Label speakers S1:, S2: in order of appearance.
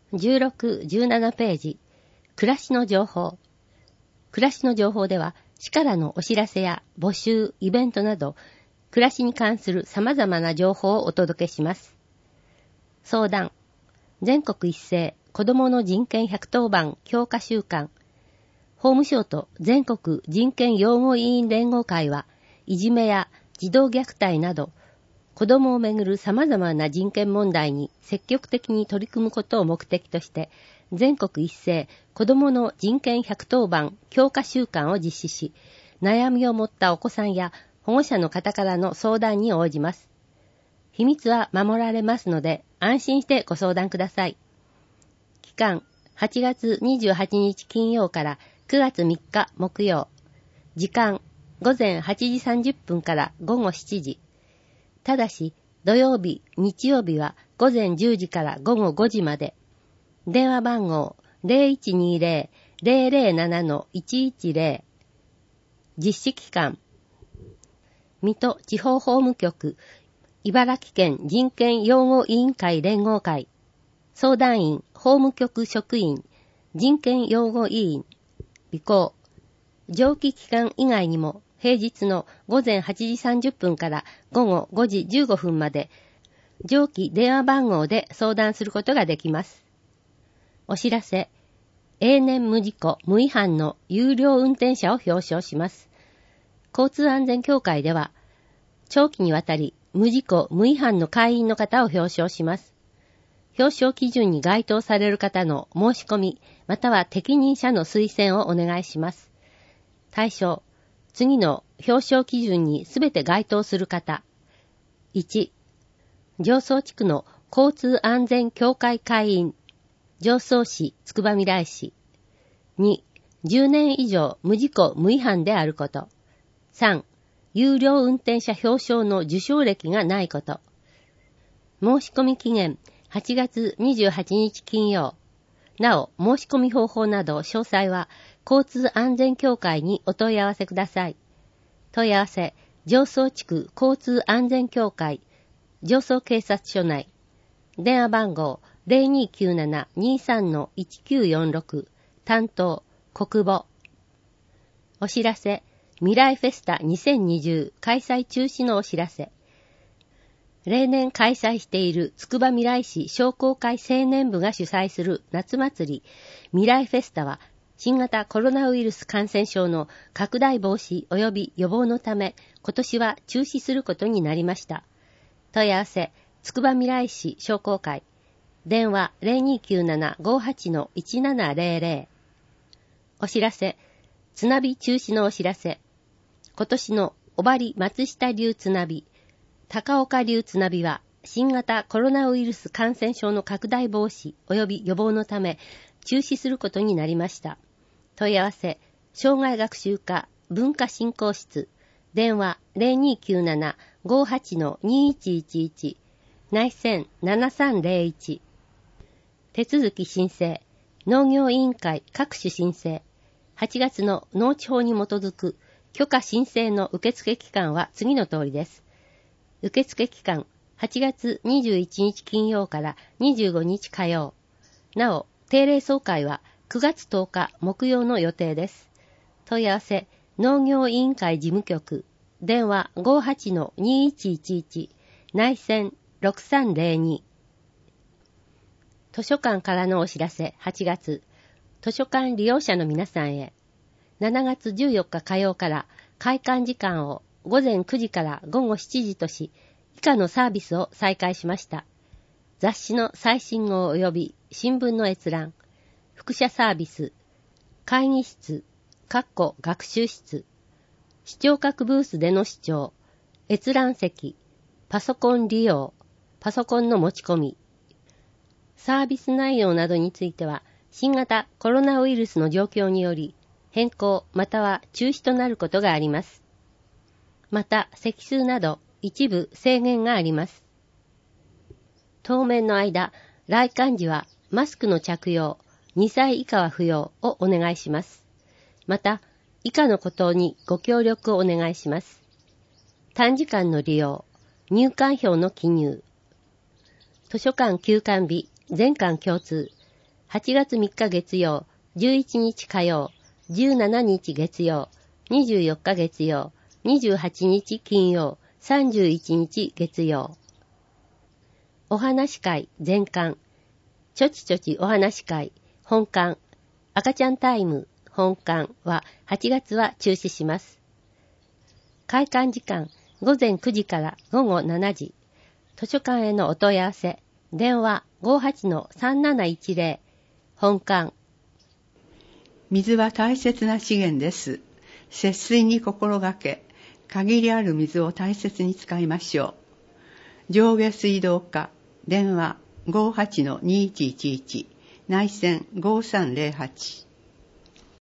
S1: 16、17ページ。暮らしの情報。暮らしの情報では、市からのお知らせや募集、イベントなど、暮らしに関する様々な情報をお届けします。相談。全国一斉子どもの人権110番強化週間。法務省と全国人権擁護委員連合会は、いじめや児童虐待など、子どもをめぐる様々な人権問題に積極的に取り組むことを目的として、全国一斉子どもの人権110番強化週間を実施し、悩みを持ったお子さんや保護者の方からの相談に応じます。秘密は守られますので、安心してご相談ください。期間、8月28日金曜から9月3日木曜。時間、午前8時30分から午後7時。ただし、土曜日、日曜日は午前10時から午後5時まで。電話番号 0120-007-110。実施期間。水戸地方法務局、茨城県人権擁護委員会連合会。相談員、法務局職員、人権擁護委員。備考。上記期間以外にも、平日の午前8時30分から午後5時15分まで、上記電話番号で相談することができます。お知らせ。永年無事故無違反の有料運転者を表彰します。交通安全協会では、長期にわたり無事故無違反の会員の方を表彰します。表彰基準に該当される方の申し込み、または適任者の推薦をお願いします。対象。次の表彰基準にすべて該当する方。1、常総地区の交通安全協会会員、常総市、つくばみらい市。2、10年以上無事故無違反であること。3、有料運転者表彰の受賞歴がないこと。申し込み期限、8月28日金曜。なお、申し込み方法など詳細は、交通安全協会にお問い合わせください。問い合わせ、常総地区交通安全協会、常総警察署内。電話番号 0297-23-1946 担当、国母。お知らせ、未来フェスタ2020開催中止のお知らせ。例年開催しているつくばみらい市商工会青年部が主催する夏祭り未来フェスタは新型コロナウイルス感染症の拡大防止及び予防のため今年は中止することになりました。問い合わせ、つくばみらい市商工会。電話 0297-58-1700。お知らせ、つなび中止のお知らせ。今年の尾張松下流つなび、高岡流つなびは新型コロナウイルス感染症の拡大防止及び予防のため中止することになりました。問い合わせ、障害学習課文化振興室。電話 0297-58-2111 内線7301。手続き申請、農業委員会各種申請。8月の農地法に基づく許可申請の受付期間は次の通りです。受付期間、8月21日金曜から25日火曜。なお、定例総会は9月10日木曜の予定です。問い合わせ、農業委員会事務局。電話 58-2111 内線6302。図書館からのお知らせ。8月、図書館利用者の皆さんへ。7月14日火曜から開館時間を午前9時から午後7時とし、以下のサービスを再開しました。雑誌の最新号及び新聞の閲覧、複写サービス、会議室、学習室、視聴覚ブースでの視聴、閲覧席、パソコン利用、パソコンの持ち込み。サービス内容などについては、新型コロナウイルスの状況により、変更または中止となることがあります。また、席数など一部制限があります。当面の間、来館時はマスクの着用、2歳以下は不要をお願いします。また、以下のことにご協力をお願いします。短時間の利用、入館票の記入。図書館休館日、全館共通。 8月3日月曜、11日火曜、17日月曜、24日月曜、28日金曜、31日月曜。お話会全館、ちょちちょちお話会本館、赤ちゃんタイム本館は8月は中止します。開館時間午前9時から午後7時。図書館へのお問い合わせ、電話 58-3710 本館。
S2: 水は大切な資源です。節水に心がけ、限りある水を大切に使いましょう。上下水道課、電話 58-2111 内線5308